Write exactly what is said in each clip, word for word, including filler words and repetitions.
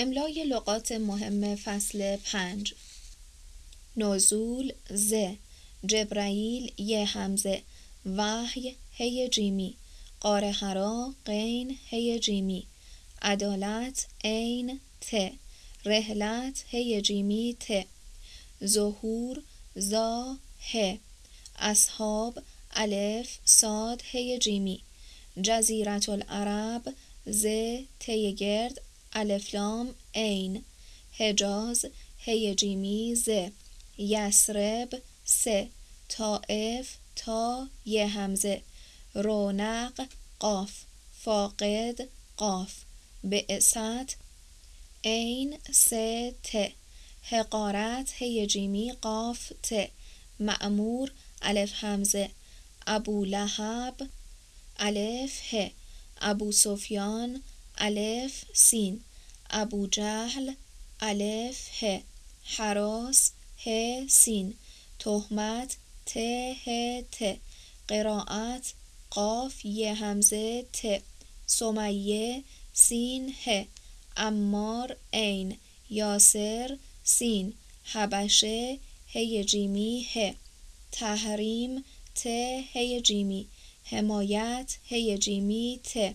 املای لغات مهم فصل پنج. نزول ز، جبرائیل ی همزه، وحی هی جیمی، قارهرا غین هی جیمی، عدالت عین ت، رحلت هی جیمی ت، ظهور ظا ه، اصحاب الف صاد هی جیمی، جزیرة العرب ز ت گرد الف لام عین، حجاز هی جیمی ز، یثرب س، طائف تا ی همزه، رونق قاف، فاقد قاف، بعثت عین س ت، حقارت هی جیمی قاف ت، مأمور الف همزه، ابولهب الف ه، ابوسفیان الف سین، ابوجهل الف ه، هراس ه سین، تهمت ت ه ت، قرائت قاف ی همزه ت، سمیه سین ه، عمار عین، یاسر سین، حبشه هی جیمی ه، تحریم ت هی جیمی، حمایت هی جیمی ت،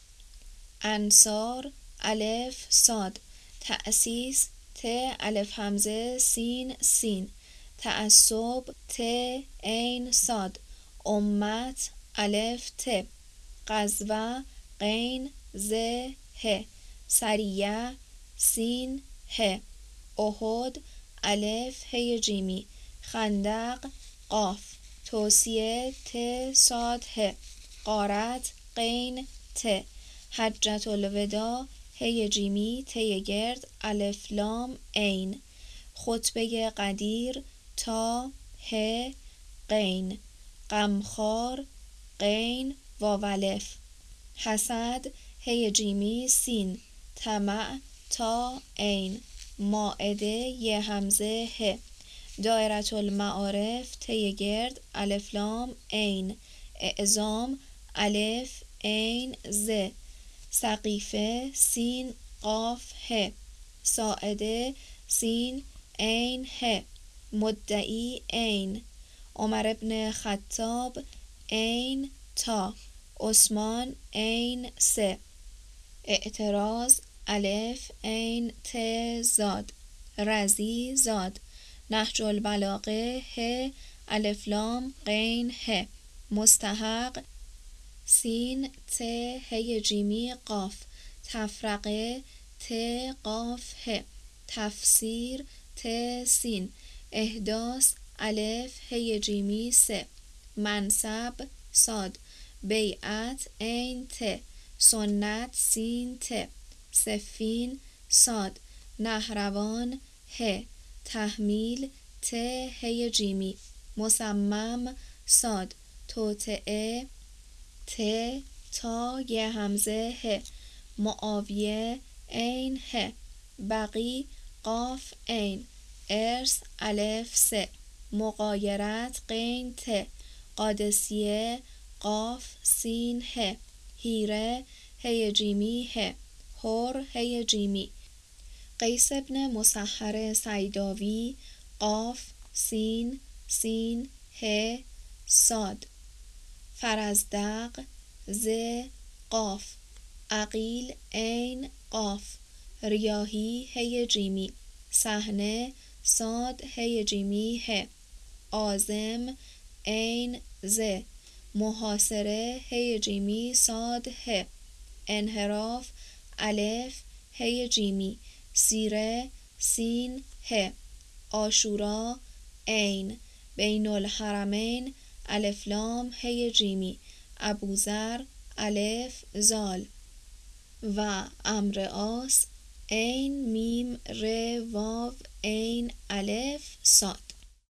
انصار الف صاد، تأسیس ت الف همزه سین سین، تعصب ت عین صاد، امت الف ت، غزوه غین ز ه، سریه سین ه، احد الف هی جیمی، خندق قاف، توصیه ت صاد ه، غارت غین ت، حجة الوداع هی جیمی ت گرد الف لام عین، خطبه قدیر تا ه غین، غمخوار غین واو الف، حسد هی جیمی سین، طمع تا عین، مائده ی همزه ه، دایرة المعارف ت گرد الف لام عین، اعزام الف عین ز، سقیفه سین قاف ه، ساعده سین عین ه، مدعی عین، عمر بن خطاب عین تا، عثمان عین س، اعتراض الف عین ت زاد، رضی زاد، نهج البلاغه ه الف لام غین ه، مستحق سین ت هی جیمی قاف، تفرقه ت قاف ه، تفسیر ت سین، احداث الف هی جیمی س، منصب صاد، بیعت عین ت، سنت سین ت، صفین صاد، نهروان ه، تحمیل ت هی جیمی، مصمم صاد، توطئه ت تا ی همزه ه، معاویه عین ه، بغی قاف عین، ارث الف س، مغایرت غین ت، قادسیه قاف سین ه، حیره هی جیمی ه، حر هی جیمی، قیس بن مسهر صیداوی قاف سین سین ه صاد، فرزدق ز قاف، عقیل عین قاف، ریاحی هی جیمی، صحنه صاد هی جیمی ه، عازم عین ز، محاصره هی جیمی صاد ه، انحراف الف هی جیمی، سیره سین ه، عاشورا عین، بین الحرمین الف لام هی جیمی، ابوذر الف ذال، و عمرو عاص عین میم ر واو عین الف صاد.